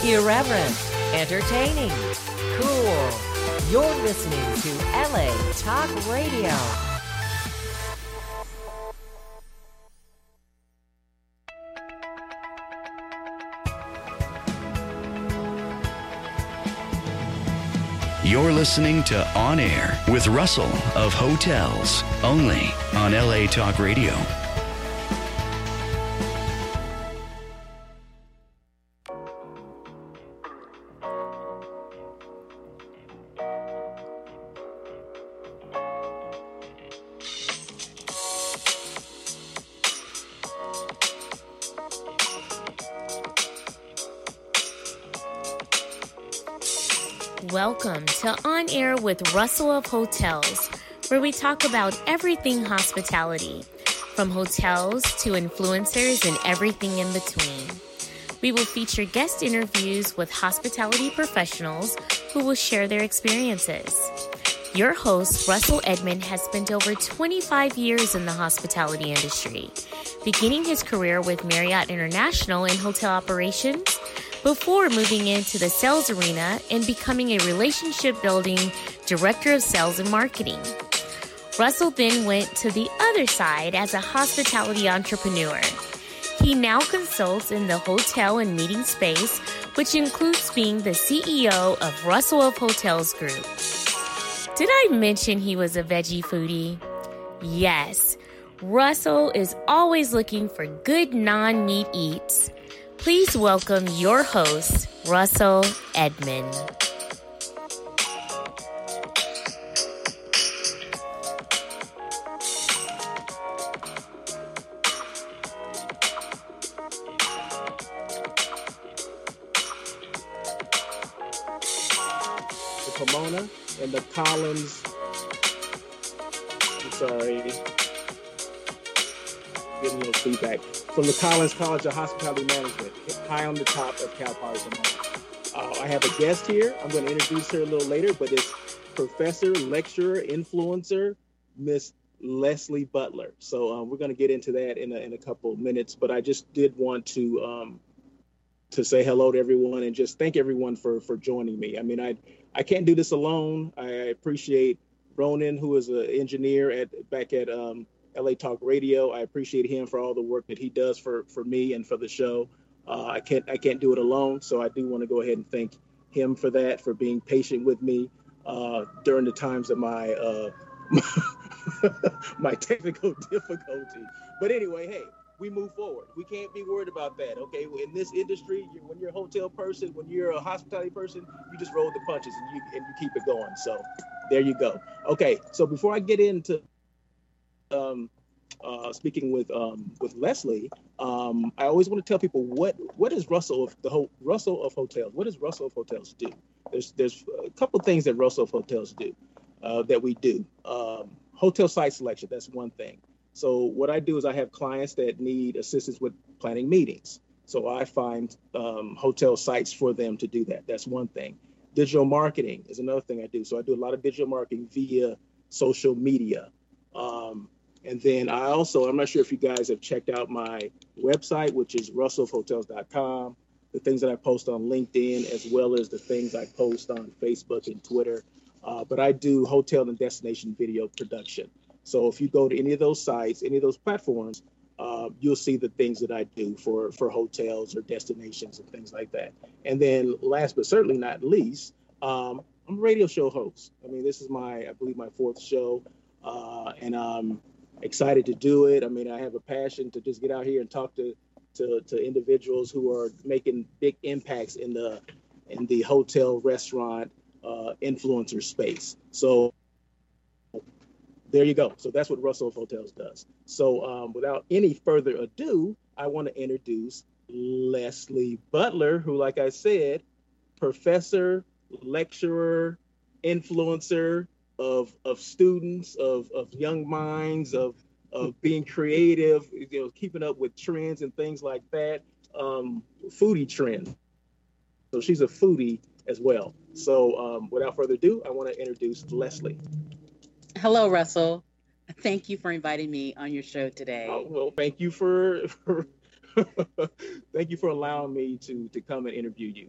Irreverent, entertaining, cool. You're listening to LA Talk Radio. You're listening to On Air with Russell of Hotels, only on LA Talk Radio. Welcome to On Air with Russell of Hotels, where we talk about everything hospitality, from hotels to influencers and everything in between. We will feature guest interviews with hospitality professionals who will share their experiences. Your host, Russell Edmond, has spent over 25 years in the hospitality industry, beginning his career with Marriott International in hotel operations, before moving into the sales arena and becoming a relationship-building director of sales and marketing. Russell then went to the other side as a hospitality entrepreneur. He now consults in the hotel and meeting space, which includes being the CEO of Russell of Hotels Group. Did I mention he was a veggie foodie? Yes, Russell is always looking for good non-meat eats. Please welcome your host, Russell Edmond. The Pomona and the Collins, getting a little feedback from the Collins College of Hospitality Management, high on the top of Cal Poly Pomona. I have a guest here. I'm going to introduce her a little later, but it's professor, lecturer, influencer, Miss Leslie Butler. So we're going to get into that in a couple of minutes, but I just did want to say hello to everyone and just thank everyone for joining me. I mean, I can't do this alone. I appreciate Ronan, who is an engineer back at LA Talk Radio. I appreciate him for all the work that he does for me and for the show. I can't do it alone, so I do want to go ahead and thank him for that, for being patient with me during the times of my my technical difficulty. But anyway, hey, we move forward. We can't be worried about that, okay? In this industry, when you're a hotel person, when you're a hospitality person, you just roll the punches and you keep it going. So there you go. Okay, so before I get into speaking with Leslie, I always want to tell people what is Russell of Hotels? What does Russell of Hotels do? There's a couple of things that Russell of Hotels do that we do. Hotel site selection, that's one thing. So what I do is I have clients that need assistance with planning meetings. So I find hotel sites for them to do that. That's one thing. Digital marketing is another thing I do. So I do a lot of digital marketing via social media. And then I'm not sure if you guys have checked out my website, which is russellofhotels.com, the things that I post on LinkedIn, as well as the things I post on Facebook and Twitter. But I do hotel and destination video production. So if you go to any of those sites, any of those platforms, you'll see the things that I do for hotels or destinations and things like that. And then last but certainly not least, I'm a radio show host. I mean, this is I believe my fourth show, and I'm excited to do it. I mean, I have a passion to just get out here and talk to individuals who are making big impacts in the hotel, restaurant, influencer space. So there you go. So that's what Russell of Hotels does. So without any further ado, I want to introduce Leslie Butler, who, like I said, professor, lecturer, influencer of students, of young minds, of being creative, keeping up with trends and things like that, foodie trends. So she's a foodie as well. So without further ado, I want to introduce Leslie. Hello, Russell. Thank you for inviting me on your show today. Well, thank you for thank you for allowing me to come and interview you.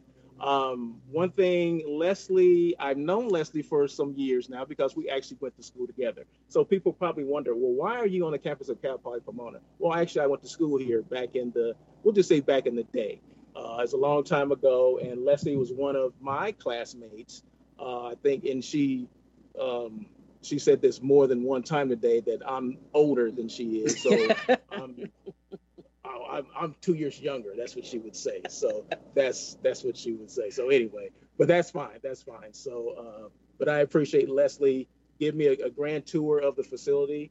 One thing, Leslie, I've known Leslie for some years now because we actually went to school together. So people probably wonder, well, why are you on the campus of Cal Poly Pomona? Well, actually, I went to school here we'll just say back in the day. It's a long time ago, and Leslie was one of my classmates, I think, and she said this more than one time today that I'm older than she is. So I'm 2 years younger. That's what she would say. So that's what she would say. So anyway, but that's fine. That's fine. So, but I appreciate Leslie give me a grand tour of the facility.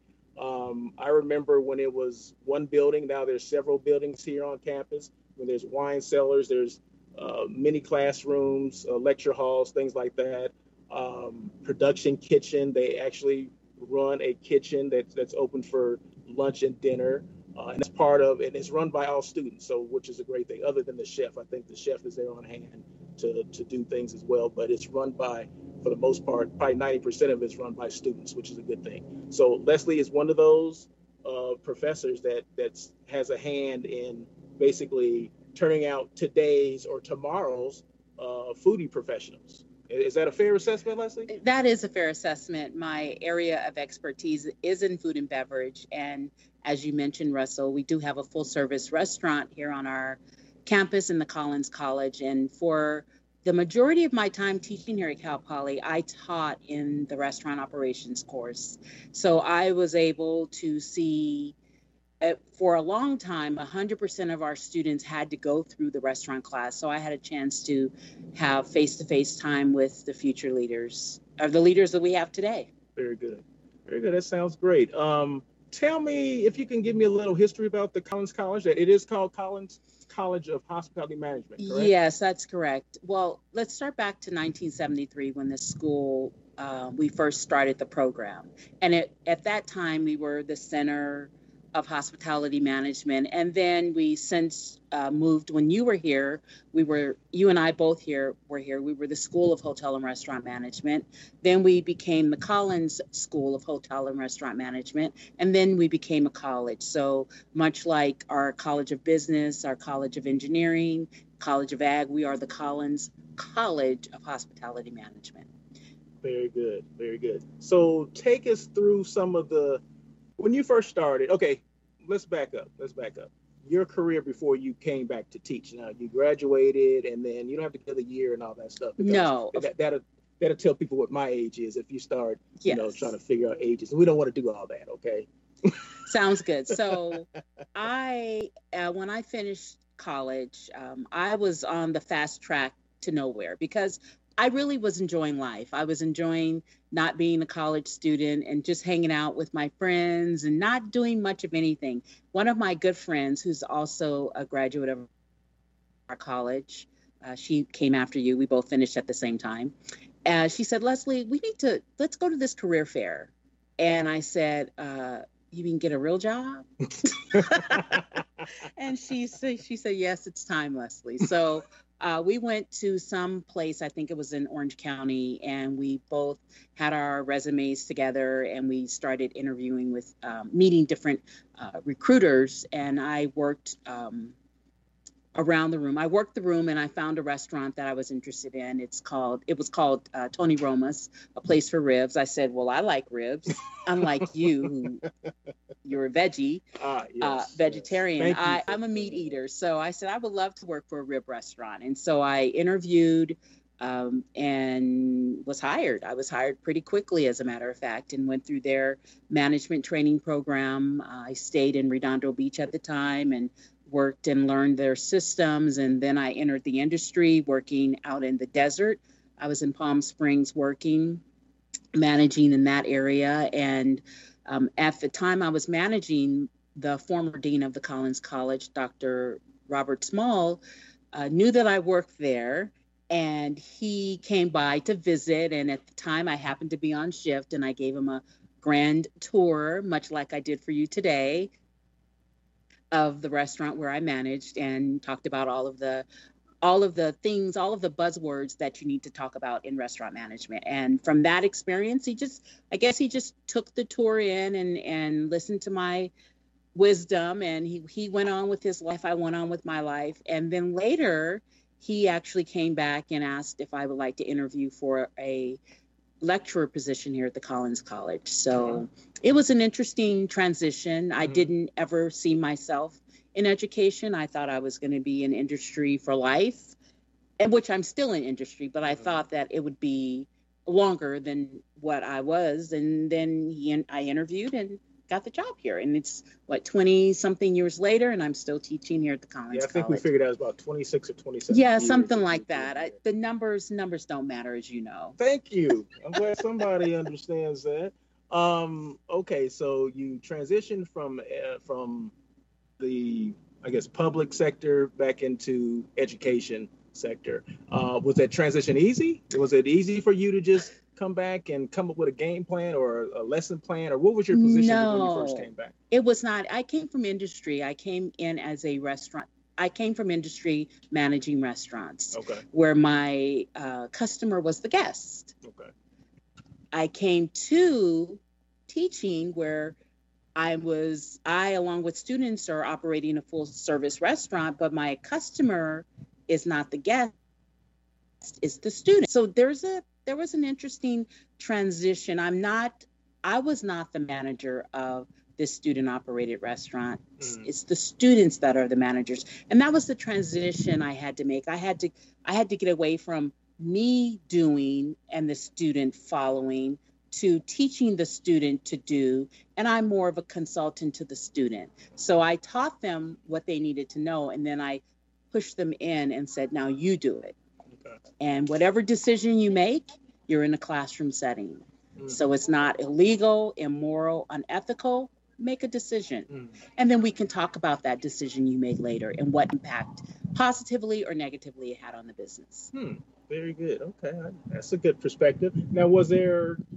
I remember when it was one building. Now there's several buildings here on campus. When there's wine cellars, there's many classrooms, lecture halls, things like that. Production kitchen. They actually run a kitchen that's open for lunch and dinner. And it's and it's run by all students, so which is a great thing. Other than the chef, I think the chef is there on hand to do things as well. But it's run by, for the most part, probably 90% of it's run by students, which is a good thing. So Leslie is one of those professors that has a hand in basically turning out today's or tomorrow's foodie professionals. Is that a fair assessment, Leslie? That is a fair assessment. My area of expertise is in food and beverage. And as you mentioned, Russell, we do have a full service restaurant here on our campus in the Collins College. And for the majority of my time teaching here at Cal Poly, I taught in the restaurant operations course. So I was able to see, for a long time, 100% of our students had to go through the restaurant class. So I had a chance to have face-to-face time with the future leaders, or the leaders that we have today. Very good. Very good. That sounds great. Tell me if you can give me a little history about the Collins College. It is called Collins College of Hospitality Management, correct? Yes, that's correct. Well, let's start back to 1973 when the school, we first started the program. And at that time, we were the Center of Hospitality Management. And then we since moved, when you were here, you and I both were here. We were the School of Hotel and Restaurant Management. Then we became the Collins School of Hotel and Restaurant Management. And then we became a college. So much like our College of Business, our College of Engineering, College of Ag, we are the Collins College of Hospitality Management. Very good. Very good. So take us through when you first started, okay, let's back up. Your career before you came back to teach. Now, you graduated, and then you don't have to get a year and all that stuff. No. That'll tell people what my age is if you start, trying to figure out ages. And we don't want to do all that, okay? Sounds good. So when I finished college, I was on the fast track to nowhere because I really was enjoying life. I was enjoying not being a college student and just hanging out with my friends and not doing much of anything. One of my good friends, who's also a graduate of our college, she came after you. We both finished at the same time. She said, Leslie, let's go to this career fair. And I said, you mean get a real job? And she said, yes, it's time, Leslie. So we went to some place, I think it was in Orange County, and we both had our resumes together and we started interviewing with, meeting different recruiters. And I worked around the room. I worked the room and I found a restaurant that I was interested in. It was called Tony Roma's, a place for ribs. I said, well, I like ribs, unlike you, you're a veggie, vegetarian. Yes. I'm a meat eater. So I said, I would love to work for a rib restaurant. And so I interviewed and was hired. I was hired pretty quickly, as a matter of fact, and went through their management training program. I stayed in Redondo Beach at the time and worked and learned their systems. And then I entered the industry working out in the desert. I was in Palm Springs managing in that area. And at the time I was managing, the former dean of the Collins College, Dr. Robert Small, knew that I worked there. And he came by to visit. And at the time I happened to be on shift, and I gave him a grand tour, much like I did for you today, of the restaurant where I managed, and talked about all of the things, all of the buzzwords that you need to talk about in restaurant management. And from that experience, he just took the tour in and listened to my wisdom, and he went on with his life. I went on with my life. And then later he actually came back and asked if I would like to interview for a lecturer position here at the Collins College. So it was an interesting transition. I didn't ever see myself in education. I thought I was going to be in industry for life, and which I'm still in industry, but I thought that it would be longer than what I was. And then I interviewed and got the job here. And it's 20 something years later, and I'm still teaching here at the Collins College. I think we figured out it was about 26 or 27 Yeah, years something like that. The numbers don't matter, as you know. Thank you. I'm glad somebody understands that. Okay, so you transitioned from the, I guess, public sector back into education sector. Was that transition easy? Was it easy for you to just come back and come up with a game plan or a lesson plan, or what was your position when you first came back? It was not. I came from industry. I came in as a restaurant. I came from industry managing restaurants, where my customer was the guest. I came to teaching where I, along with students, are operating a full service restaurant, but my customer is not the guest, it's the student. So there was an interesting transition. I was not the manager of this student operated restaurant. It's the students that are the managers. And that was the transition I had to make. I had to get away from me doing and the student following to teaching the student to do. And I'm more of a consultant to the student. So I taught them what they needed to know. And then I pushed them in and said, now you do it. And whatever decision you make, you're in a classroom setting. So it's not illegal, immoral, unethical. Make a decision. And then we can talk about that decision you made later and what impact, positively or negatively, it had on the business. Very good. Okay. That's a good perspective. Now, was it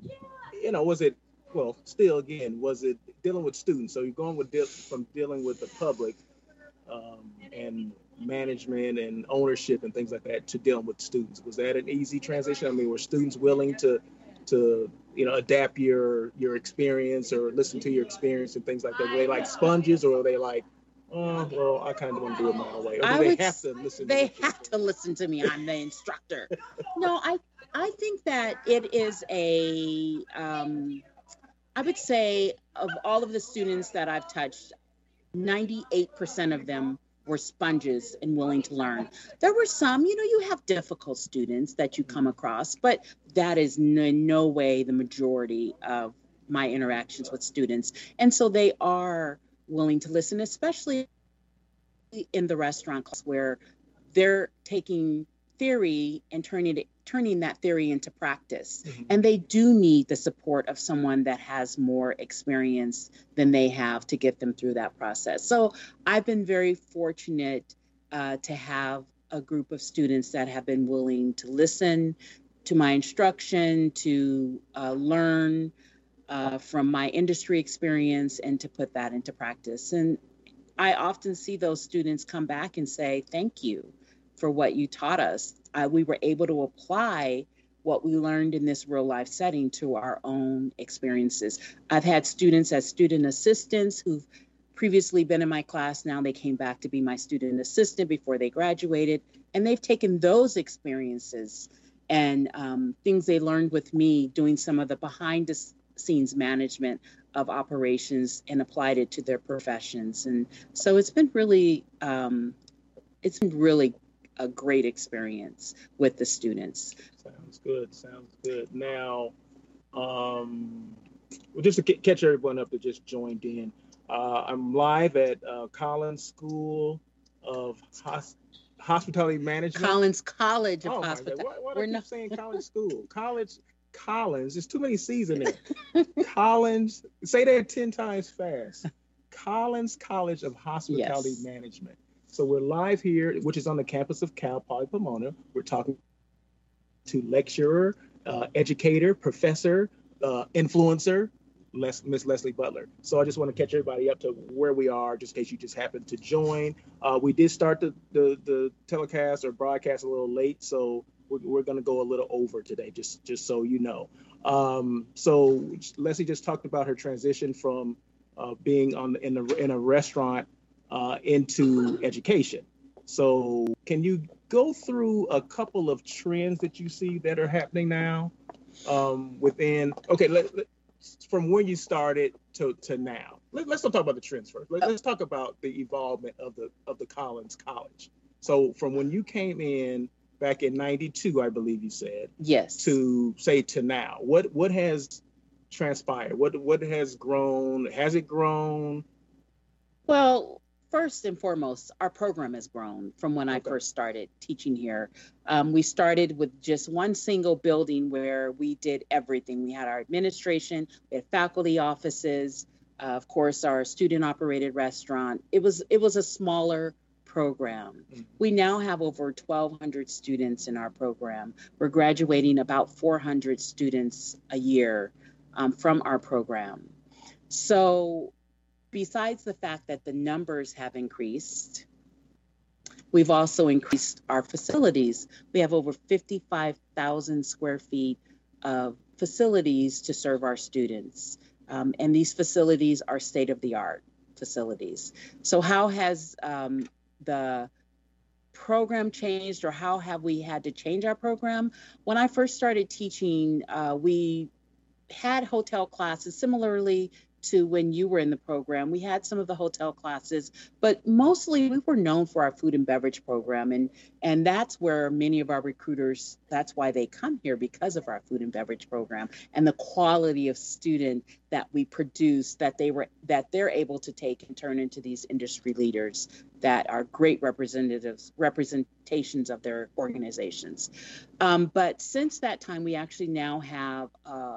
dealing with students? So you're going from dealing with the public and management and ownership and things like that to dealing with students. Was that an easy transition? I mean, were students willing to adapt your experience or listen to your experience and things like that? Were they like sponges, or were they like, oh, well, I kind of want to do it my own way? Or do they have to listen? They have to listen to me. I'm the instructor. No, I think that it is I would say of all of the students that I've touched, 98% of them were sponges and willing to learn. There were some, you have difficult students that you come across, but that is in no way the majority of my interactions with students. And so they are willing to listen, especially in the restaurant class where they're taking theory and turning that theory into practice. And they do need the support of someone that has more experience than they have to get them through that process. So I've been very fortunate to have a group of students that have been willing to listen to my instruction, to learn from my industry experience, and to put that into practice. And I often see those students come back and say, thank you for what you taught us. We were able to apply what we learned in this real life setting to our own experiences. I've had students as student assistants who've previously been in my class. Now they came back to be my student assistant before they graduated. And they've taken those experiences and things they learned with me doing some of the behind the scenes management of operations and applied it to their professions. And so it's been really a great experience with the students. Sounds good. Now, just to catch everyone up that just joined in, I'm live at Collins School of Hospitality Management. Collins College of Hospitality. Why do I keep saying Collins School? Collins, there's too many C's in there. Collins, say that 10 times fast. Collins College of Hospitality Management. So we're live here, which is on the campus of Cal Poly Pomona. We're talking to lecturer, educator, professor, influencer, Miss Leslie Butler. So I just want to catch everybody up to where we are, just in case you just happened to join. We did start the telecast or broadcast a little late, so we're going to go a little over today, just so you know. So Leslie just talked about her transition from being in a restaurant into education. So can you go through a couple of trends that you see that are happening now within, okay, from when you started to now? Let's not talk about the trends first. Let's talk about the evolvement of the Collins College. So from when you came in back in 92, I believe you said, yes, to say to now, what has transpired? What has grown? Has it grown? Well, first and foremost, our program has grown from when I first started teaching here. We started with just one single building where we did everything. We had our administration, we had faculty offices, of course, our student-operated restaurant. It was a smaller program. Mm-hmm. We now have over 1,200 students in our program. We're graduating about 400 students a year from our program. So besides the fact that the numbers have increased, we've also increased our facilities. We have over 55,000 square feet of facilities to serve our students. And these facilities are state-of-the-art facilities. So how has the program changed, or how have we had to change our program? When I first started teaching, we had hotel classes similarly to when you were in the program. We had some of the hotel classes, but mostly we were known for our food and beverage program. And that's where many of our recruiters, that's why they come here, because of our food and beverage program and the quality of student that we produce, that they're able to take and turn into these industry leaders that are great representations of their organizations. But since that time, we actually now have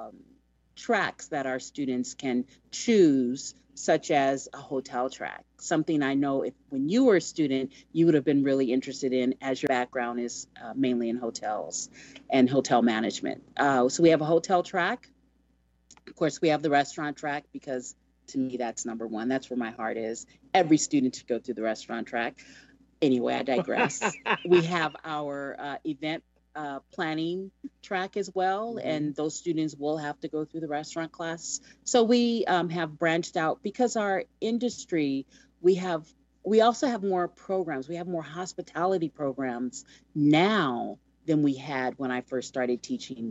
tracks that our students can choose, such as a hotel track, something I know when you were a student, you would have been really interested in, as your background is mainly in hotels and hotel management. So we have a hotel track. Of course, we have the restaurant track, because to me, that's number one. That's where my heart is. Every student should go through the restaurant track. Anyway, I digress. We have our event planning track as well, mm-hmm. and those students will have to go through the restaurant class. So we have branched out, because our industry, we also have more programs. We have more hospitality programs now than we had when I first started teaching.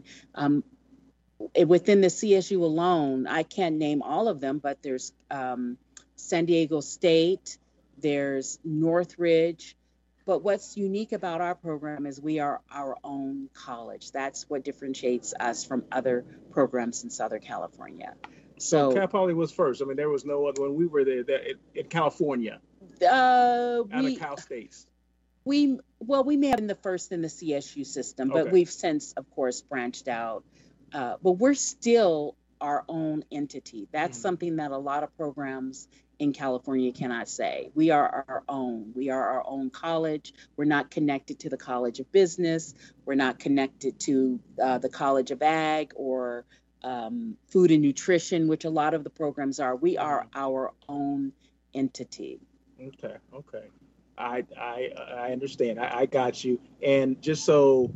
Within the CSU alone, I can't name all of them, but there's San Diego State, there's Northridge. But what's unique about our program is we are our own college. That's what differentiates us from other programs in Southern California. So Cal Poly was first. I mean, there was no other when we were there in California. Out of Cal States. We may have been the first in the CSU system, but we've since, of course, branched out. But we're still our own entity. That's something that a lot of programs in California cannot say. We are our own. We are our own college. We're not connected to the College of Business. We're not connected to the College of Ag or Food and Nutrition, which a lot of the programs are. We are our own entity. Okay. I understand. I got you. And just so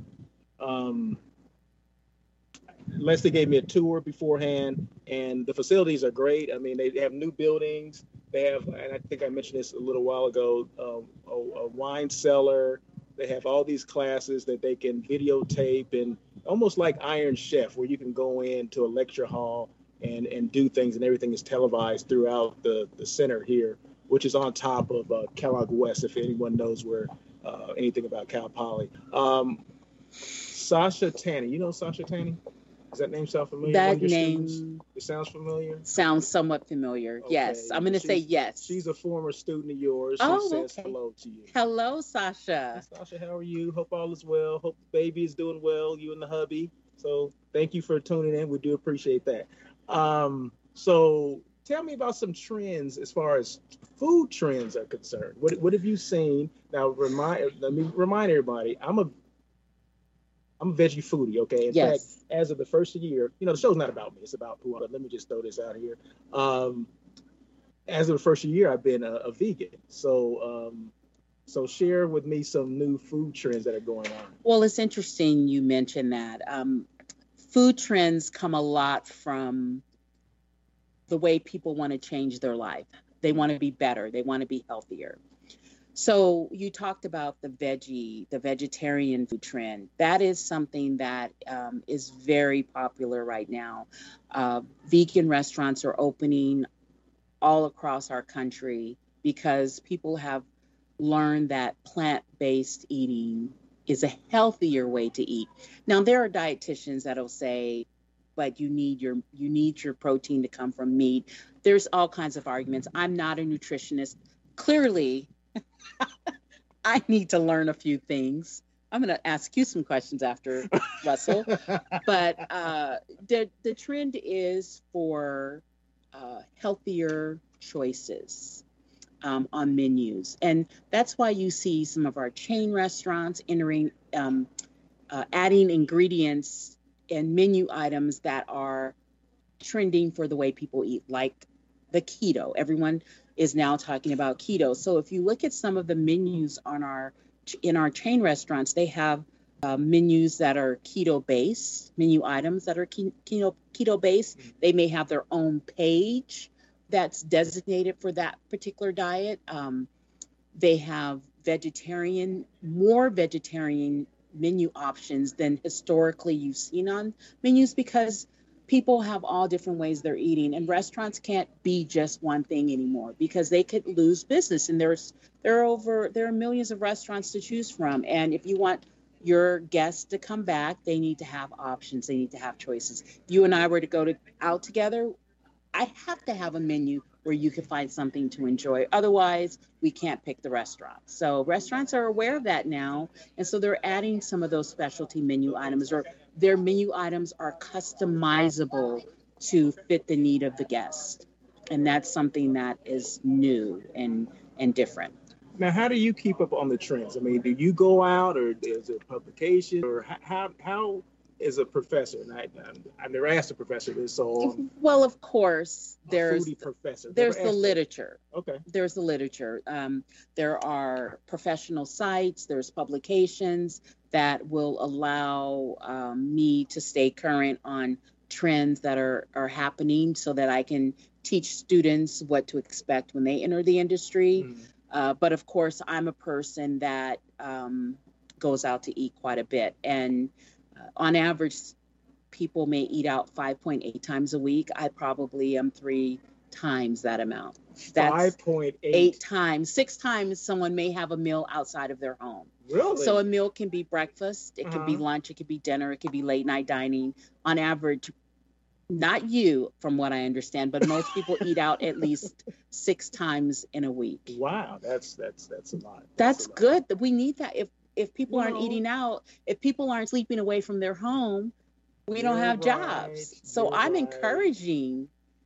Leslie gave me a tour beforehand, and the facilities are great. I mean, they have new buildings. They have, and I think I mentioned this a little while ago, a wine cellar. They have all these classes that they can videotape, and almost like Iron Chef, where you can go into a lecture hall and do things, and everything is televised throughout the center here, which is on top of Kellogg West, if anyone knows where anything about Cal Poly. Sasha Tanny, you know Sasha Tanny? Does that name sound familiar? That name, students? It sounds familiar? Sounds somewhat familiar. Okay. Yes. I'm going to say yes. She's a former student of yours. She says hello to you. Hello, Sasha. Hey, Sasha, how are you? Hope all is well. Hope the baby is doing well, you and the hubby. So thank you for tuning in. We do appreciate that. So tell me about some trends as far as food trends are concerned. What have you seen? Now, let me remind everybody, I'm a veggie foodie, okay? In fact, as of the first year, the show's not about me, it's about who, but let me just throw this out here. As of the first year, I've been a vegan. So share with me some new food trends that are going on. Well, it's interesting you mentioned that. Food trends come a lot from the way people want to change their life. They want to be better. They want to be healthier. So you talked about the vegetarian food trend. That is something that is very popular right now. Vegan restaurants are opening all across our country because people have learned that plant-based eating is a healthier way to eat. Now there are dietitians that'll say, but you need your protein to come from meat. There's all kinds of arguments. I'm not a nutritionist. Clearly, I need to learn a few things. I'm going to ask you some questions after, Russell. But the trend is for healthier choices on menus. And that's why you see some of our chain restaurants adding ingredients and menu items that are trending for the way people eat, like the keto. Everyone is now talking about keto. So if you look at some of the menus in our chain restaurants, they have menus that are keto-based, menu items that are keto-based. They may have their own page that's designated for that particular diet. They have more vegetarian menu options than historically you've seen on menus, because people have all different ways they're eating, and restaurants can't be just one thing anymore because they could lose business. And there are millions of restaurants to choose from, and if you want your guests to come back, they need to have options. They need to have choices. If you and I were to go out together, I have to have a menu where you can find something to enjoy. Otherwise, we can't pick the restaurant. So restaurants are aware of that now, and so they're adding some of those specialty menu items, or their menu items are customizable to fit the need of the guest. And that's something that is new and different. Now, how do you keep up on the trends? I mean, do you go out, or is it publication, or how is a professor? And I've never asked a professor this, so well, of course, there's the literature. Okay. There's the literature. There are professional sites. There's publications that will allow me to stay current on trends that are happening, so that I can teach students what to expect when they enter the industry. Mm-hmm. But of course, I'm a person that goes out to eat quite a bit. And on average, people may eat out 5.8 times a week. I probably am 3 times that amount. That's 5.8 times. 6 times someone may have a meal outside of their home. Really? So a meal can be breakfast, it could be lunch, it could be dinner, it could be late night dining. On average, not you, from what I understand, but most people eat out at least 6 times in a week. Wow, that's a lot. That's good. We need that. If people aren't eating out, if people aren't sleeping away from their home, we don't have jobs. So I'm encouraging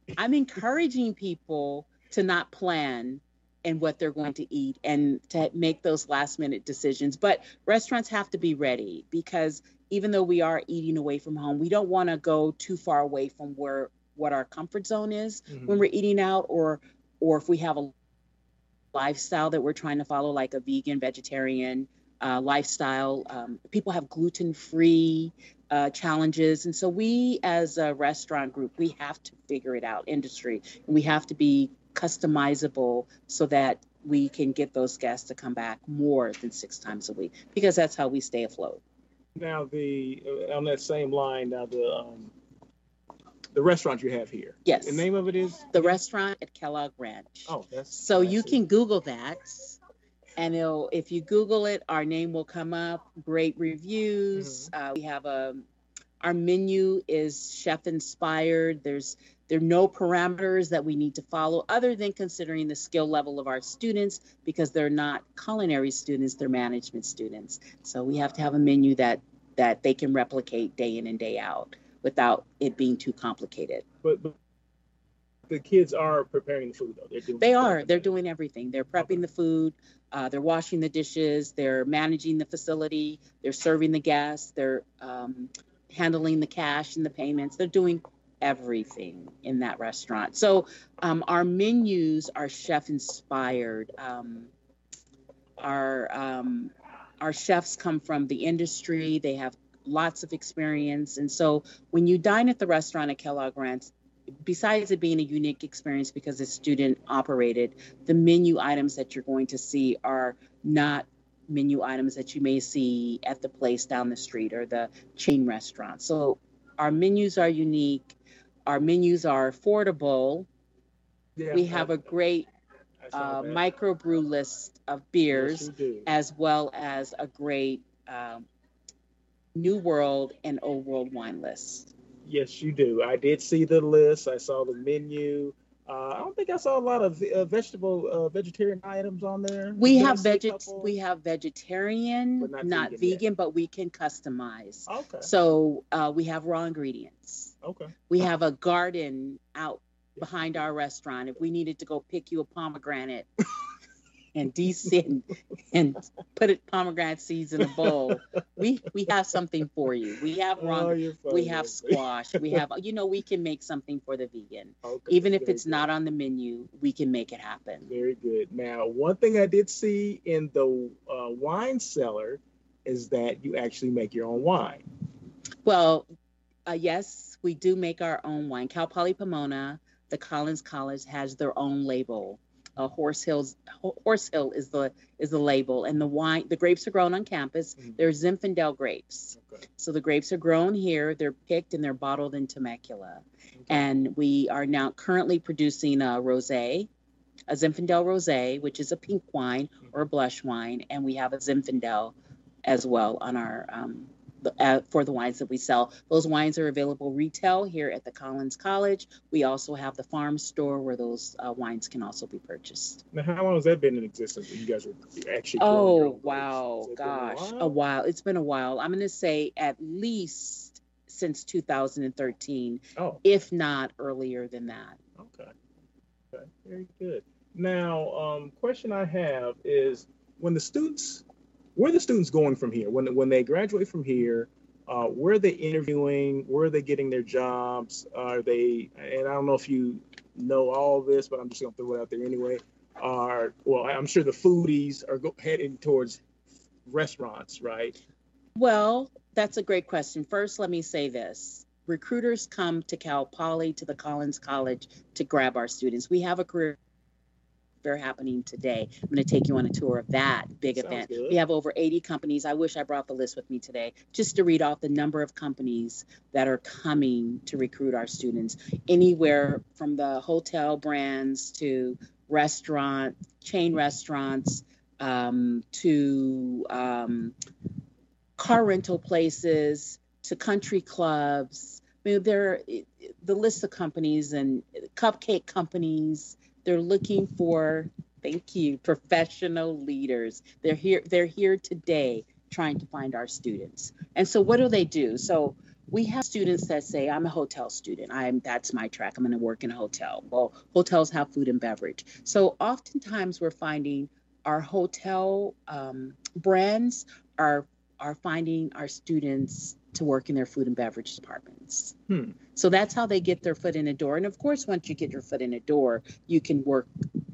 people to not plan and what they're going to eat and to make those last minute decisions. But restaurants have to be ready, because even though we are eating away from home, we don't want to go too far away from what our comfort zone is when we're eating out, or if we have a lifestyle that we're trying to follow, like a vegan, vegetarian lifestyle. People have gluten-free challenges. And so we, as a restaurant group, we have to figure it out, industry, and we have to be customizable so that we can get those guests to come back more than 6 times a week, because that's how we stay afloat. Now, on that same line, now the restaurant you have here. Yes. The name of it is? The Restaurant at Kellogg Ranch. Oh, so you can Google that. And if you Google it, our name will come up. Great reviews. We have our menu is chef inspired. There are no parameters that we need to follow, other than considering the skill level of our students, because they're not culinary students, they're management students. So we have to have a menu that they can replicate day in and day out without it being too complicated. But the kids are preparing the food, though. They're doing everything. They're prepping the food. They're washing the dishes. They're managing the facility. They're serving the guests. They're handling the cash and the payments. They're doing everything in that restaurant. So our menus are chef inspired. Our chefs come from the industry. They have lots of experience. And so when you dine at the Restaurant at Kellogg Ranch, besides it being a unique experience because it's student operated, the menu items that you're going to see are not menu items that you may see at the place down the street or the chain restaurant. So our menus are unique. Our menus are affordable. Yeah, We have a great I saw that. microbrew list of beers, Yes, you do. as well as a great New World and Old World wine list. Yes, you do. I did see the list. I saw the menu. I don't think I saw a lot of vegetarian items on there. We Did I have see a couple? vegetarian, But not not vegan yet. vegan, but we can customize. Okay. So we have raw ingredients. Okay. We have a garden out behind our restaurant. If we needed to go pick you a pomegranate and descend and put pomegranate seeds in a bowl, we have something for you. We have Oh, you're funny, we have Leslie. squash. We have, we can make something for the vegan. Okay, Even if very it's good. not on the menu, we can make it happen. Very good. Now, one thing I did see in the wine cellar is that you actually make your own wine. Well, yes, we do make our own wine. Cal Poly Pomona, the Collins College, has their own label. Horse Hill is the label, and the grapes are grown on campus. Mhm. They're Zinfandel grapes. Okay. So the grapes are grown here. They're picked and they're bottled in Temecula. And we are now currently producing a rosé, a Zinfandel rosé, which is a pink wine or a blush wine, and we have a Zinfandel as well on our for the wines that we sell. Those wines are available retail here at the Collins College. We also have the farm store where those wines can also be purchased. Now, how long has that been in existence when you guys were actually growing your own grapes? Wow, Has it been gosh, while? a while. It's been a while. I'm going to say at least since 2013, Oh, if not earlier than that. okay. Okay, very good. Now, question I have is where are the students going from here? When they graduate from here, where are they interviewing? Where are they getting their jobs? Are they, and I don't know if you know all this, but I'm just going to throw it out there anyway. I'm sure the foodies are heading towards restaurants, right? Well, that's a great question. First, let me say this. Recruiters come to Cal Poly, to the Collins College, to grab our students. We have a career fair happening today. I'm going to take you on a tour of that big Sounds event. good. We have over 80 companies. I wish I brought the list with me today, just to read off the number of companies that are coming to recruit our students, anywhere from the hotel brands to chain restaurants, to car rental places, to country clubs. I mean, the list of companies and cupcake companies. They're looking for, thank you, professional leaders. They're here today trying to find our students. And so what do? So we have students that say, I'm a hotel student. That's my track. I'm going to work in a hotel. Well, hotels have food and beverage. So oftentimes we're finding our hotel brands are finding our students to work in their food and beverage departments. So that's how they get their foot in the door. And of course, once you get your foot in the door, you can work,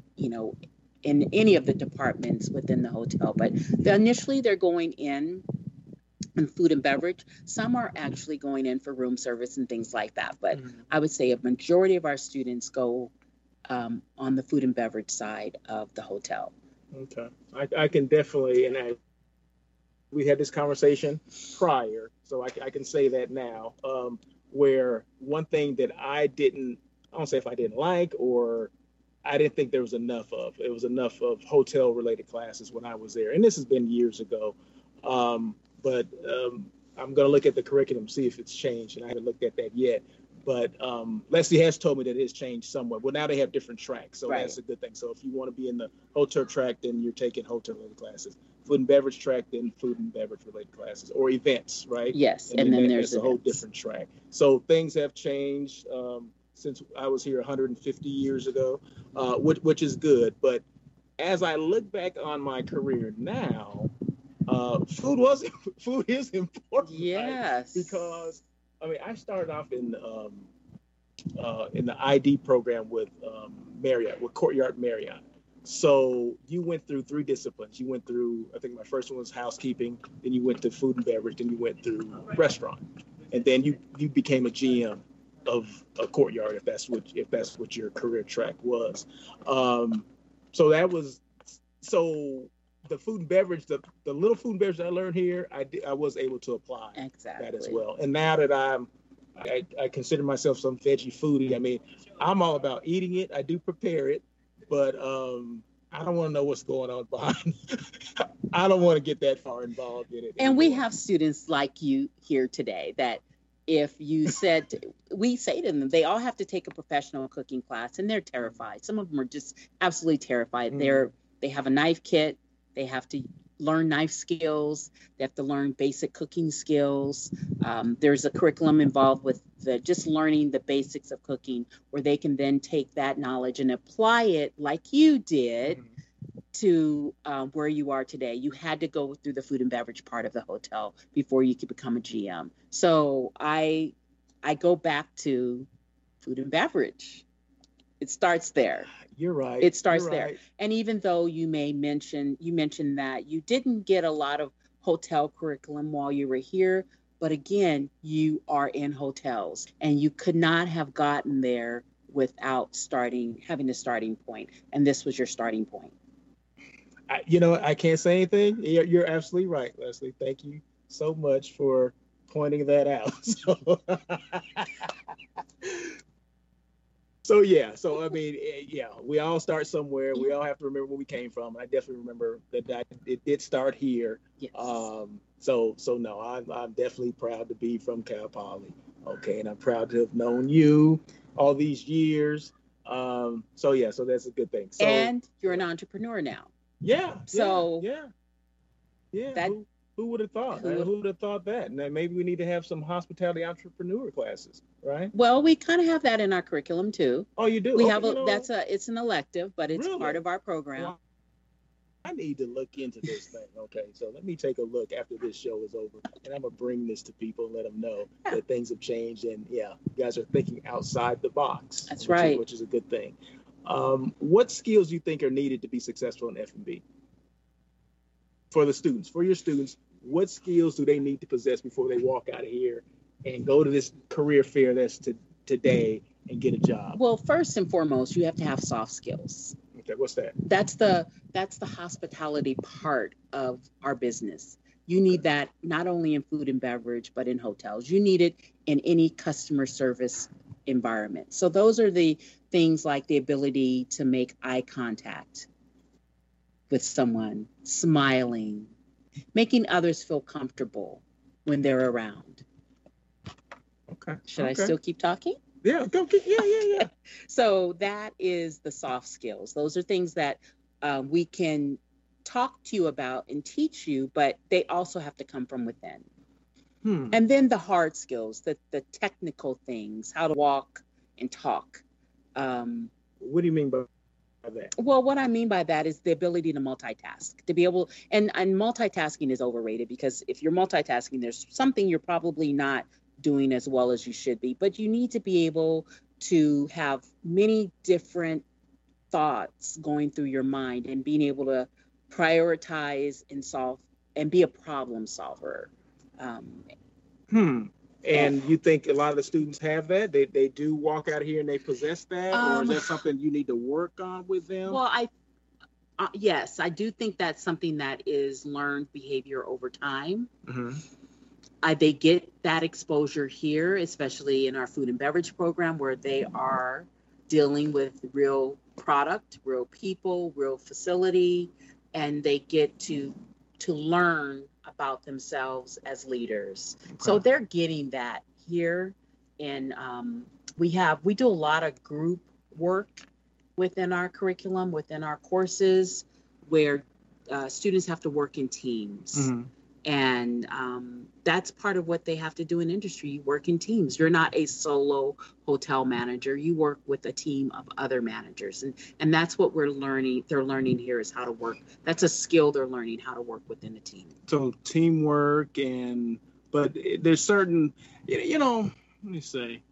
in any of the departments within the hotel. But initially they're going in food and beverage. Some are actually going in for room service and things like that. But I would say a majority of our students go on the food and beverage side of the hotel. Okay. I can definitely, we had this conversation prior, so I can say that now, where one thing that I don't say if I didn't like, or I didn't think there was enough of, it was enough of hotel related classes when I was there. And this has been years ago. But I'm going to look at the curriculum, see if it's changed. And I haven't looked at that yet. But Leslie has told me that it's changed somewhat. Well, now they have different tracks, so Right. That's a good thing. So if you want to be in the hotel track, then you're taking hotel related classes. Food and beverage track, then food and beverage related classes, or events, right? Yes, and then there's that's a whole events. different track. So things have changed since I was here 150 years ago, which is good. But as I look back on my career now, food is important. right? Yes. Because I started off in the ID program with Marriott, with Courtyard Marriott. So you went through 3 disciplines. You went through, I think my first one was housekeeping, then you went to food and beverage, then you went through restaurant, and then you became a GM. of a Courtyard, if that's what your career track was. So that was the food and beverage, the little food and beverage that I learned here, I was able to apply that as well. And now that I consider myself some veggie foodie. I mean, I'm all about eating it. I do prepare it, but I don't want to know what's going on behind. I don't want to get that far involved in it. And we have students like you here today that if you said, we say to them, they all have to take a professional cooking class, and they're terrified. Some of them are just absolutely terrified. They have a knife kit. They have to learn knife skills. They have to learn basic cooking skills. There's a curriculum involved with just learning the basics of cooking, where they can then take that knowledge and apply it like you did to where you are today. You had to go through the food and beverage part of the hotel before you could become a GM. So I go back to food and beverage. It starts there. You're right. It starts there. Right. And even though you mentioned that you didn't get a lot of hotel curriculum while you were here, but again, you are in hotels, and you could not have gotten there without having a starting point. And this was your starting point. I can't say anything. You're absolutely right, Leslie. Thank you so much for pointing that out. So I mean, we all start somewhere. We all have to remember where we came from. I definitely remember that it did start here. Yes. So no, I'm definitely proud to be from Cal Poly. Okay, and I'm proud to have known you all these years. So that's a good thing. So, and you're an entrepreneur now. Yeah. So yeah. Who would have thought? Who would have thought that? And then maybe we need to have some hospitality entrepreneur classes, right? Well, we kind of have that in our curriculum too. Oh, you do? We have it's an elective, but it's part of our program. Well, I need to look into this thing. Okay, so let me take a look after this show is over, and I'm gonna bring this to people and let them know that things have changed, and you guys are thinking outside the box. That's right. Which is a good thing. What skills do you think are needed to be successful in F&B? For your students, what skills do they need to possess before they walk out of here and go to this career fair that's today and get a job? Well, first and foremost, you have to have soft skills. Okay, what's that? That's the hospitality part of our business. You need that not only in food and beverage, but in hotels. You need it in any customer service environment. So those are the things like the ability to make eye contact with someone, smiling, making others feel comfortable when they're around. Okay. Should I still keep talking? Yeah, go. Yeah. So that is the soft skills. Those are things that we can talk to you about and teach you, but they also have to come from within. And then the hard skills, the technical things, how to walk and talk. What do you mean by that? Well, what I mean by that is the ability to multitask, to be able, and multitasking is overrated, because if you're multitasking, there's something you're probably not doing as well as you should be, but you need to be able to have many different thoughts going through your mind and being able to prioritize and solve and be a problem solver. And you think a lot of the students have that? They do walk out of here and they possess that? Or is that something you need to work on with them? Well, yes, I do think that's something that is learned behavior over time. They get that exposure here, especially in our food and beverage program, where they are dealing with real product, real people, real facility, and they get to learn about themselves as leaders. Okay. So they're getting that here. And we do a lot of group work within our curriculum, within our courses, where students have to work in teams. And that's part of what they have to do in industry. You work in teams. You're not a solo hotel manager. You work with a team of other managers. And that's what we're learning. They're learning here is how to work. That's a skill they're learning, how to work within a team. So teamwork, but there's certain, let me say,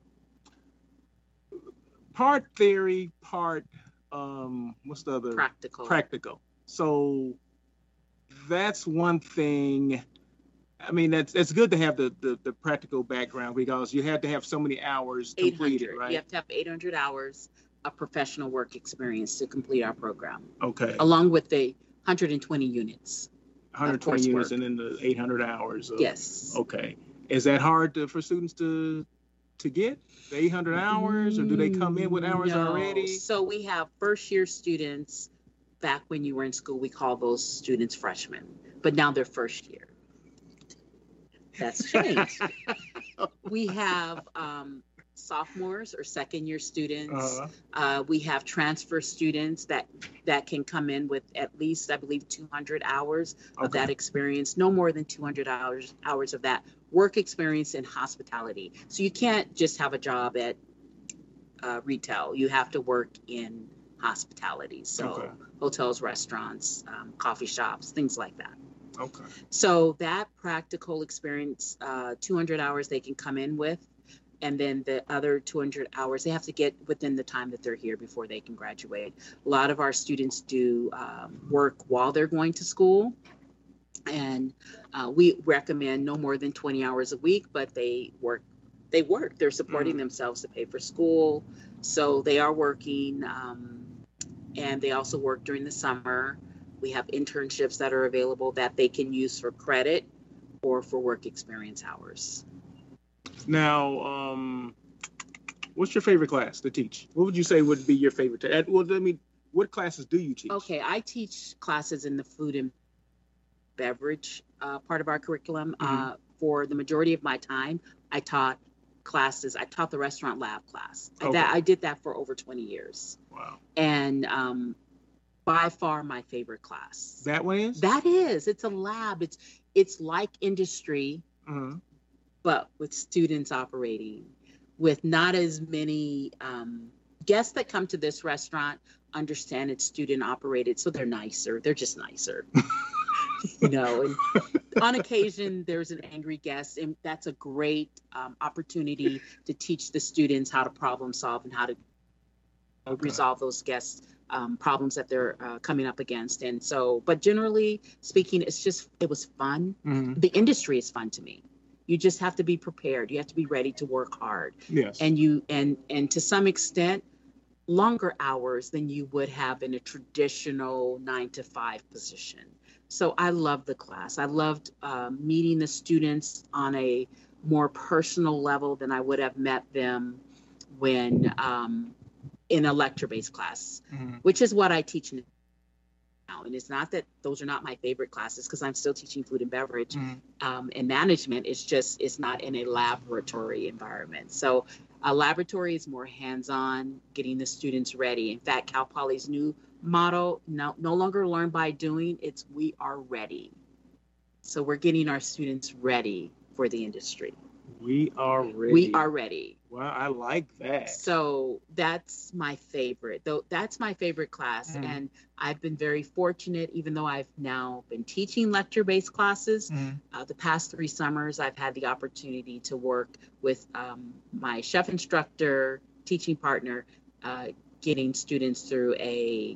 part theory, part, what's the other? Practical. So that's one thing I mean, that's good to have the practical background because you had to have so many hours completed, 800. right? You have to have 800 hours of professional work experience to complete our program. Okay. Along with the 120 units. 120 units and then the 800 hours. Yes. Okay. Is that hard for students to get the 800 hours, or do they come in with hours already? So we have first year students. Back when you were in school, we call those students freshmen, but now they're first year. That's changed. We have sophomores or second year students. We have transfer students that can come in with at least, I believe, 200 hours of that experience, no more than 200 hours of that work experience in hospitality. So you can't just have a job at retail. You have to work in hospitality. So hotels, restaurants, coffee shops, things like that. Okay. So that practical experience, 200 hours they can come in with, and then the other 200 hours they have to get within the time that they're here before they can graduate. A lot of our students do work while they're going to school, and we recommend no more than 20 hours a week, but they work. They're supporting themselves to pay for school, so they are working, and they also work during the summer. We have internships that are available that they can use for credit or for work experience hours. Now, what's your favorite class to teach? What would you say would be your favorite? What classes do you teach? Okay, I teach classes in the food and beverage part of our curriculum. For the majority of my time, I taught the restaurant lab class. I did that for over 20 years. Wow. And by far my favorite class. That one is? That is. It's a lab. It's like industry, but with students operating, with not as many guests that come to this restaurant understand it's student operated, so they're nicer. They're just nicer. And on occasion there's an angry guest, and that's a great opportunity to teach the students how to problem solve and how to resolve those guests problems that they're coming up against. And so, but generally speaking, it was fun. The industry is fun to me. You just have to be prepared. You have to be ready to work hard. Yes. And to some extent, longer hours than you would have in a traditional 9-to-5 position. So I loved the class. I loved meeting the students on a more personal level than I would have met them when in a lecture-based class, which is what I teach now. And it's not that those are not my favorite classes, because I'm still teaching food and beverage and management. It's not in a laboratory environment. So a laboratory is more hands-on, getting the students ready. In fact, Cal Poly's new motto, no longer learn by doing, it's we are ready. So we're getting our students ready for the industry. We are ready. We are ready. Well, I like that. So that's my favorite. That's my favorite class. And I've been very fortunate, even though I've now been teaching lecture-based classes. The past 3 summers, I've had the opportunity to work with my chef instructor, teaching partner, getting students through a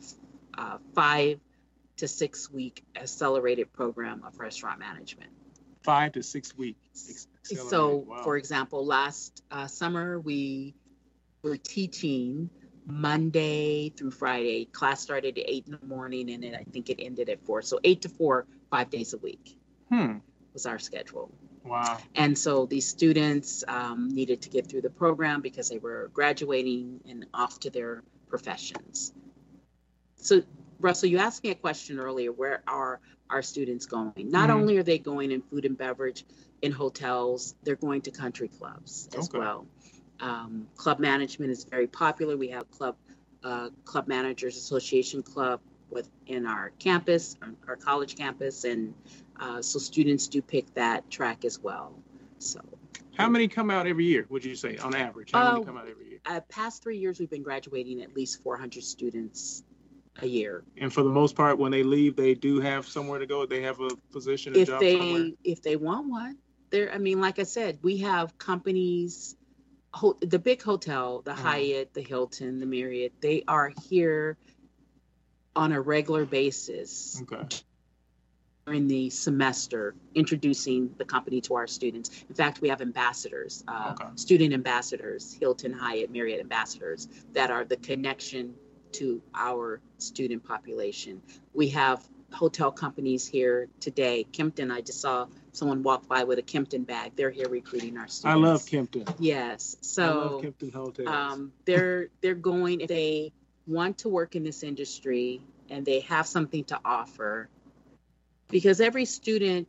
5 to 6 week accelerated program of restaurant management. 5 to 6 weeks. So, for example, last summer we were teaching Monday through Friday. Class started at 8 in the morning, and I think it ended at 4. So 8 to 4, 5 days a week was our schedule. Wow. And so these students needed to get through the program because they were graduating and off to their professions. So, Russell, you asked me a question earlier, where are our students going? Not only are they going in food and beverage, in hotels, they're going to country clubs as well. Club management is very popular. We have Club Managers Association Club within our campus, our college campus, and so students do pick that track as well. So, how many come out every year, would you say, on average? How many come out every year? Past 3 years, we've been graduating at least 400 students a year. And for the most part, when they leave, they do have somewhere to go. They have a position, a job somewhere. If they want one, like I said, we have companies, the big hotel, the Hyatt, the Hilton, the Marriott, they are here on a regular basis. Okay. during the semester, introducing the company to our students. In fact, we have ambassadors, student ambassadors, Hilton, Hyatt, Marriott ambassadors that are the connection to our student population. We have hotel companies here today. Kimpton, I just saw someone walk by with a Kimpton bag. They're here recruiting our students. I love Kimpton. Yes. So I love Kimpton hotels. They're going, if they want to work in this industry and they have something to offer, because every student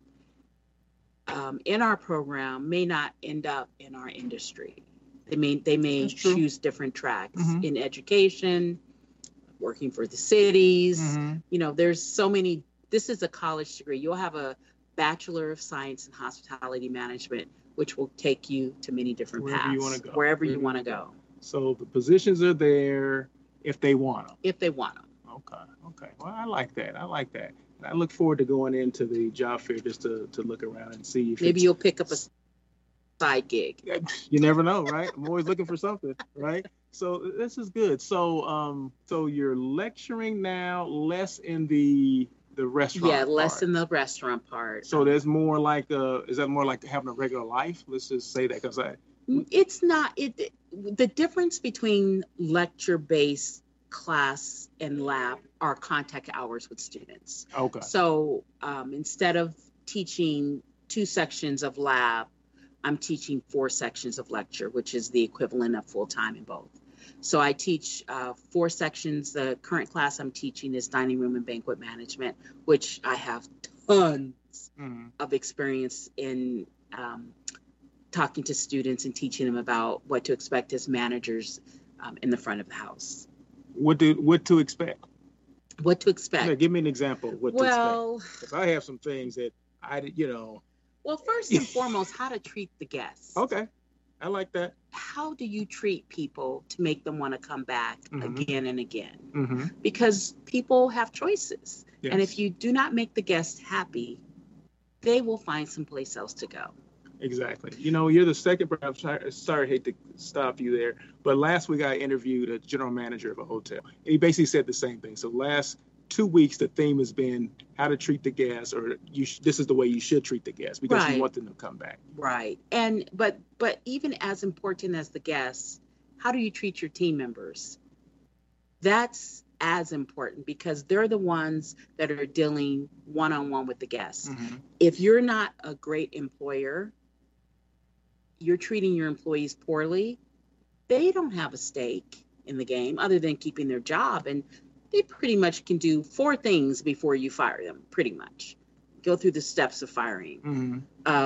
in our program may not end up in our industry. They may choose different tracks in education, working for the cities. You know, there's so many. This is a college degree. You'll have a Bachelor of Science in Hospitality Management, which will take you to many different paths. Wherever you want to go. So the positions are there if they want them. If they want them. Okay. Well, I like that. And I look forward to going into the job fair just to look around and see if maybe you'll pick up a side gig. You never know, right? I'm always looking for something, right? So this is good. So so you're lecturing now, less in the restaurant. Yeah, less part. in the restaurant part. So there's more like is that more like having a regular life? Let's just say that because it's not the difference between lecture-based class and lab are contact hours with students. Okay. So instead of teaching 2 sections of lab, I'm teaching 4 sections of lecture, which is the equivalent of full-time in both. So I teach 4 sections. The current class I'm teaching is dining room and banquet management, which I have tons of experience in talking to students and teaching them about what to expect as managers in the front of the house. What to expect? What to expect? Yeah, give me an example of what to expect. Because I have some things that Well, first and foremost, how to treat the guests. Okay. I like that. How do you treat people to make them want to come back again and again? Because people have choices. Yes. And if you do not make the guests happy, they will find someplace else to go. Exactly. You know, you're the second, I'm sorry, I hate to stop you there, but last week I interviewed a general manager of a hotel. And he basically said the same thing. So last 2 weeks, the theme has been how to treat the guests, or this is the way you should treat the guests because you want them to come back. Right. And but even as important as the guests, how do you treat your team members? That's as important because they're the ones that are dealing one-on-one with the guests. If you're not a great employer, you're treating your employees poorly, they don't have a stake in the game other than keeping their job. And they pretty much can do 4 things before you fire them, pretty much. Go through the steps of firing.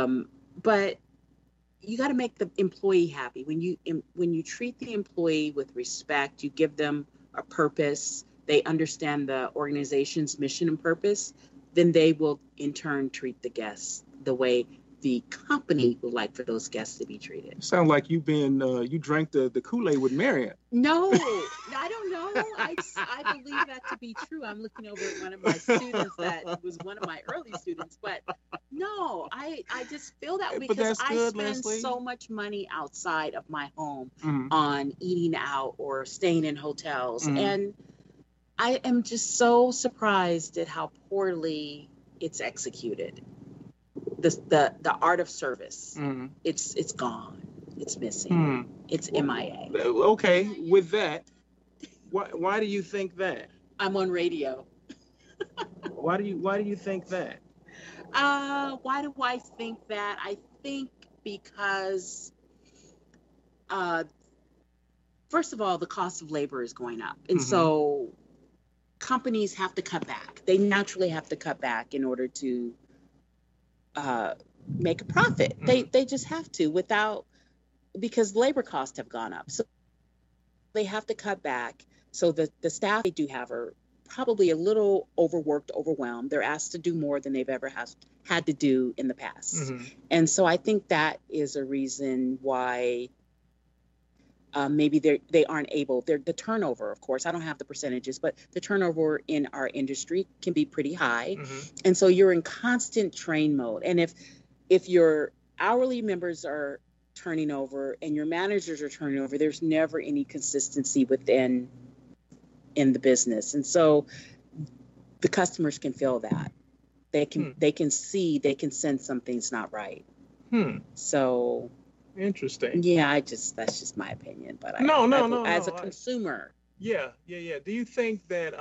But you got to make the employee happy. When you treat the employee with respect, you give them a purpose, they understand the organization's mission and purpose, then they will in turn treat the guests the way the company would like for those guests to be treated. Sounds like you drank the Kool-Aid with Marriott. No, I don't know. I believe that to be true. I'm looking over at one of my students that was one of my early students, but no, I just feel that way because I spend Leslie. So much money outside of my home on eating out or staying in hotels. And I am just so surprised at how poorly it's executed. The art of service, it's gone. It's missing. It's MIA. Okay, with that, why do you think that? I'm on radio. Why do you think that? Why do I think that? I think because, first of all, the cost of labor is going up, and so companies have to cut back. They naturally have to cut back in order to make a profit. They just have to because labor costs have gone up. So they have to cut back. So the staff they do have are probably a little overworked, overwhelmed. They're asked to do more than they've ever had to do in the past. And so I think that is a reason why maybe they aren't able. The turnover, of course, I don't have the percentages, but the turnover in our industry can be pretty high. And so you're in constant train mode. And if your hourly members are turning over and your managers are turning over, there's never any consistency in the business. And so the customers can feel that. They can see, they can sense something's not right. So interesting. Yeah, that's just my opinion. But as a consumer. Yeah. Do you think that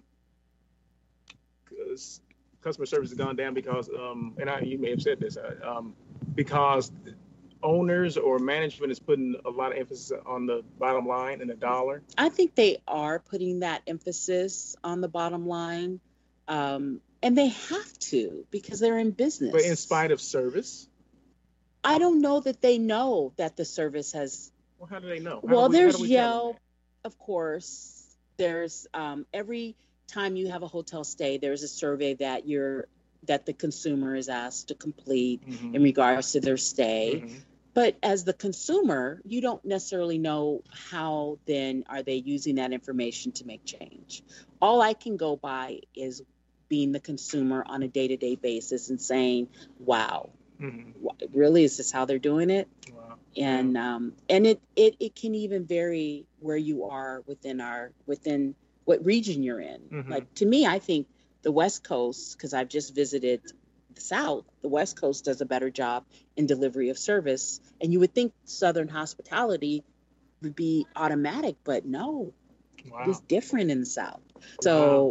customer service has gone down because you may have said this because owners or management is putting a lot of emphasis on the bottom line and the dollar? I think they are putting that emphasis on the bottom line, and they have to because they're in business. But in spite of service? I don't know that they know that the service has. Well, how do they know? There's Yelp, of course. There's every time you have a hotel stay, there's a survey that the consumer is asked to complete in regards to their stay. But as the consumer, you don't necessarily know how then are they using that information to make change. All I can go by is being the consumer on a day-to-day basis and saying, wow, really, is this how they're doing it? Wow. And it can even vary where you are within what region you're in. Like, to me, I think the West Coast, because I've just visited the South, the West Coast does a better job in delivery of service. And you would think Southern hospitality would be automatic, but no, it's different in the South. So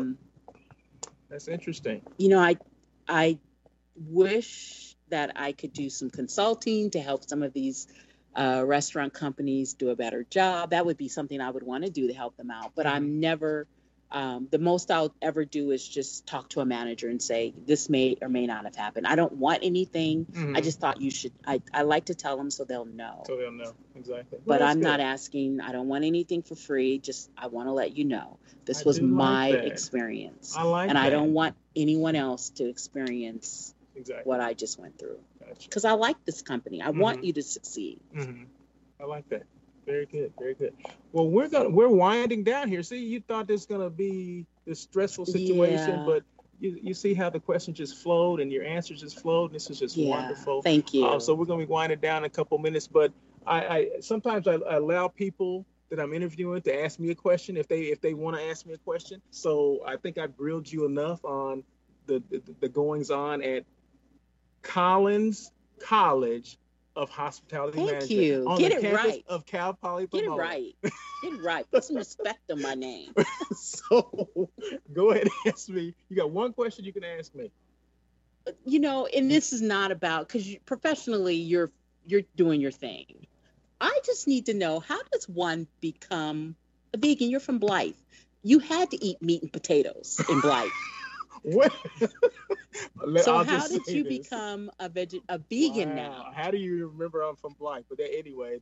that's interesting. I wish that I could do some consulting to help some of these restaurant companies do a better job. That would be something I would want to do to help them out. But I'm never, the most I'll ever do is just talk to a manager and say, this may or may not have happened. I don't want anything. I just thought you should, I like to tell them so they'll know. So they'll know, exactly. But I'm not asking, I don't want anything for free. Just, I want to let you know. This was my experience. I like and that. I don't want anyone else to experience what I just went through. Because I like this company. I want you to succeed. I like that. Very good. Very good. Well, we're winding down here. See, you thought this was gonna be this stressful situation, but you see how the questions just flowed and your answers just flowed. This is just wonderful. Thank you. So we're gonna be winding down in a couple minutes, but I sometimes I allow people that I'm interviewing to ask me a question if they want to ask me a question. So I think I've grilled you enough on the goings on at Collins College of Hospitality Management. Thank you. On Get the it campus right. of Cal Poly Get it Pomona. right. Get it right. Put some respect on my name. So go ahead and ask me. You got one question you can ask me. And this is not about, because professionally you're doing your thing. I just need to know, how does one become a vegan? You're from Blythe. You had to eat meat and potatoes in Blythe. What? So how did you become a vegan now? How do you remember I'm from Blythe? But anyway,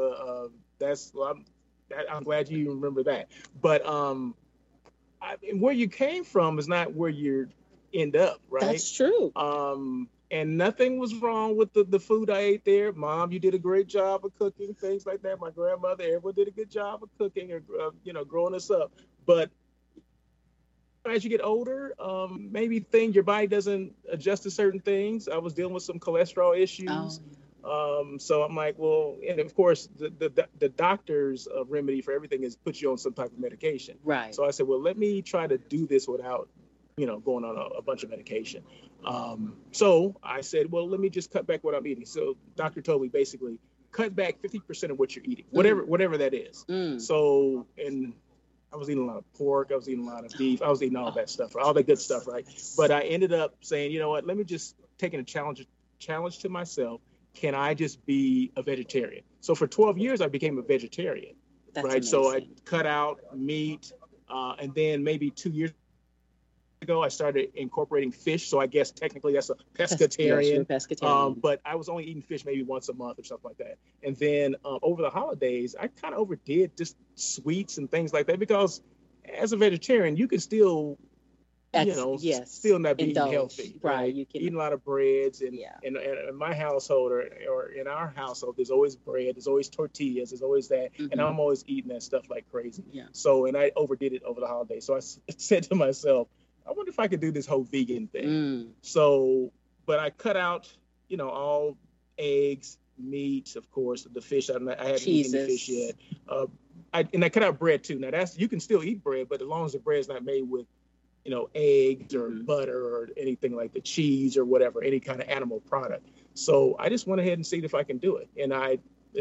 I'm glad you remember that. But where you came from is not where you end up, right? That's true. And nothing was wrong with the food I ate there. Mom, you did a great job of cooking, things like that. My grandmother, everyone did a good job of cooking or growing us up. But as you get older, maybe your body doesn't adjust to certain things. I was dealing with some cholesterol issues. So I'm like, well, and of course the doctor's remedy for everything is put you on some type of medication. Right. So I said, well, let me try to do this without, going on a bunch of medication. So I said, well, let me just cut back what I'm eating. So doctor told me basically cut back 50% of what you're eating, whatever that is. So, and I was eating a lot of pork. I was eating a lot of beef. I was eating all that stuff, all the good stuff, right? But I ended up saying, you know what? Let me just take a challenge to myself. Can I just be a vegetarian? So for 12 years, I became a vegetarian, That's right? Amazing. So I cut out meat, and then maybe 2 years ago, I started incorporating fish. So I guess technically that's a pescatarian. Yes, you're a pescatarian. But I was only eating fish maybe once a month or something like that. And then over the holidays, I kind of overdid just sweets and things like that, because as a vegetarian, you can still, still not be eating healthy. Right. You can eat a lot of breads. And in my household or in our household, there's always bread, there's always tortillas, there's always that. And I'm always eating that stuff like crazy. Yeah. So, and I overdid it over the holidays. So I said to myself, I wonder if I could do this whole vegan thing. So, but I cut out, all eggs, meat, of course, the fish. I hadn't eaten any fish yet. I cut out bread too. Now you can still eat bread, but as long as the bread's not made with eggs or butter or anything like the cheese or whatever, any kind of animal product. So I just went ahead and see if I can do it. And I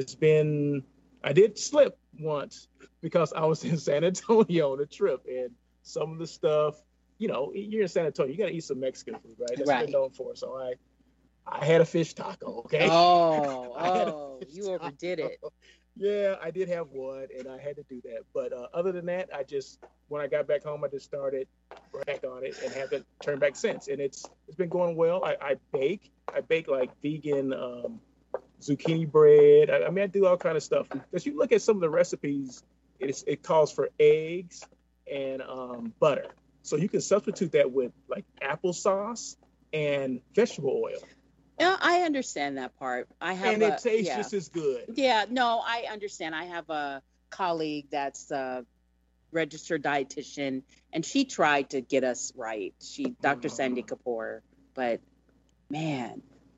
did slip once because I was in San Antonio on a trip, and some of the stuff, you're in San Antonio, you got to eat some Mexican food, right? That's what they're known for. So I had a fish taco, okay? Oh, you overdid it. Yeah, I did have one, and I had to do that. But other than that, when I got back home, I just started back on it and haven't turned back since. And it's been going well. I bake like vegan zucchini bread. I do all kind of stuff. Because you look at some of the recipes, it calls for eggs and butter. So you can substitute that with like applesauce and vegetable oil. Yeah, I understand that part. And it tastes just as good. Yeah, no, I understand. I have a colleague that's a registered dietitian, and she tried to get us right. Dr. Sandy Kapoor, but man,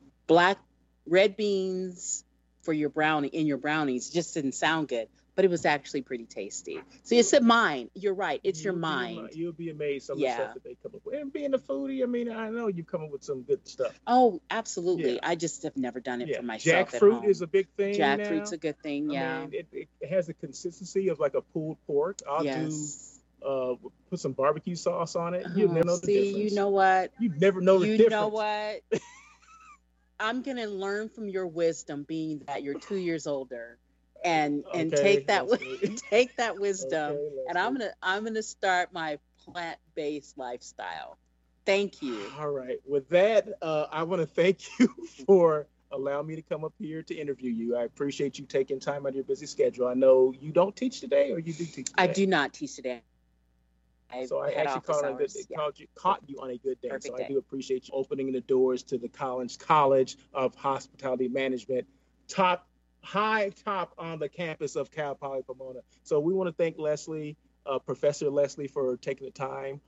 red beans for your brownies just didn't sound good, but it was actually pretty tasty. See, it's a mind. You're right. It's your mind. You'll be amazed some of the stuff that they come up with. And being a foodie, I know you come up with some good stuff. Oh, absolutely. Yeah. I just have never done it for myself. Jackfruit is a big thing. Jackfruit's a good thing, yeah. It has the consistency of like a pulled pork. I'll do put some barbecue sauce on it. You'll never know the difference. You know what? You never know the difference. You know what? I'm going to learn from your wisdom, being that you're 2 years older. And take that wisdom, and I'm gonna start my plant-based lifestyle. Thank you. All right. With that, I want to thank you for allowing me to come up here to interview you. I appreciate you taking time out of your busy schedule. I know you don't teach today, or you do teach today? I do not teach today. So I actually caught you on a good day. Perfect day. I do appreciate you opening the doors to the College of Hospitality Management, high top on the campus of Cal Poly Pomona. So we want to thank Leslie, Professor Leslie, for taking the time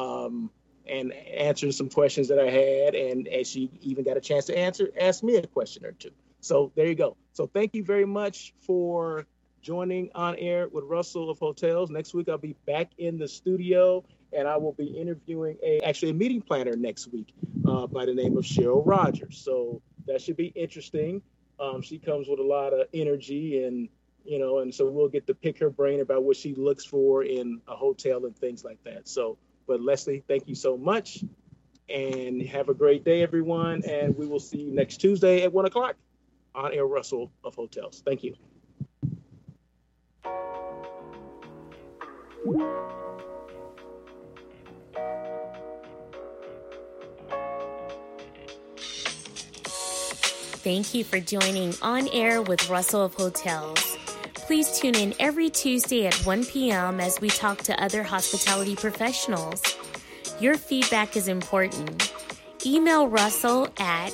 and answering some questions that I had, and she even got a chance to ask me a question or two. So there you go. So thank you very much for joining On Air with Russell of Hotels. Next week I'll be back in the studio, and I will be interviewing a meeting planner next week by the name of Cheryl Rogers. So that should be interesting. She comes with a lot of energy, and so we'll get to pick her brain about what she looks for in a hotel and things like that. So, but Leslie, thank you so much, and have a great day, everyone. And we will see you next Tuesday at 1:00 on Air Russell of Hotels. Thank you. Thank you for joining On Air with Russell of Hotels. Please tune in every Tuesday at 1 p.m. as we talk to other hospitality professionals. Your feedback is important. Email Russell at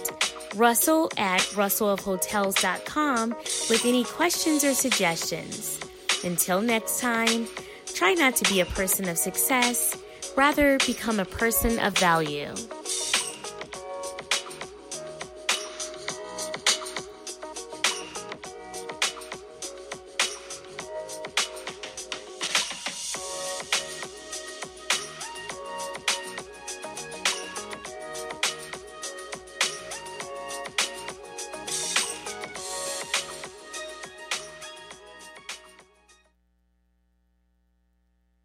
russellofhotels.com with any questions or suggestions. Until next time, try not to be a person of success, rather become a person of value.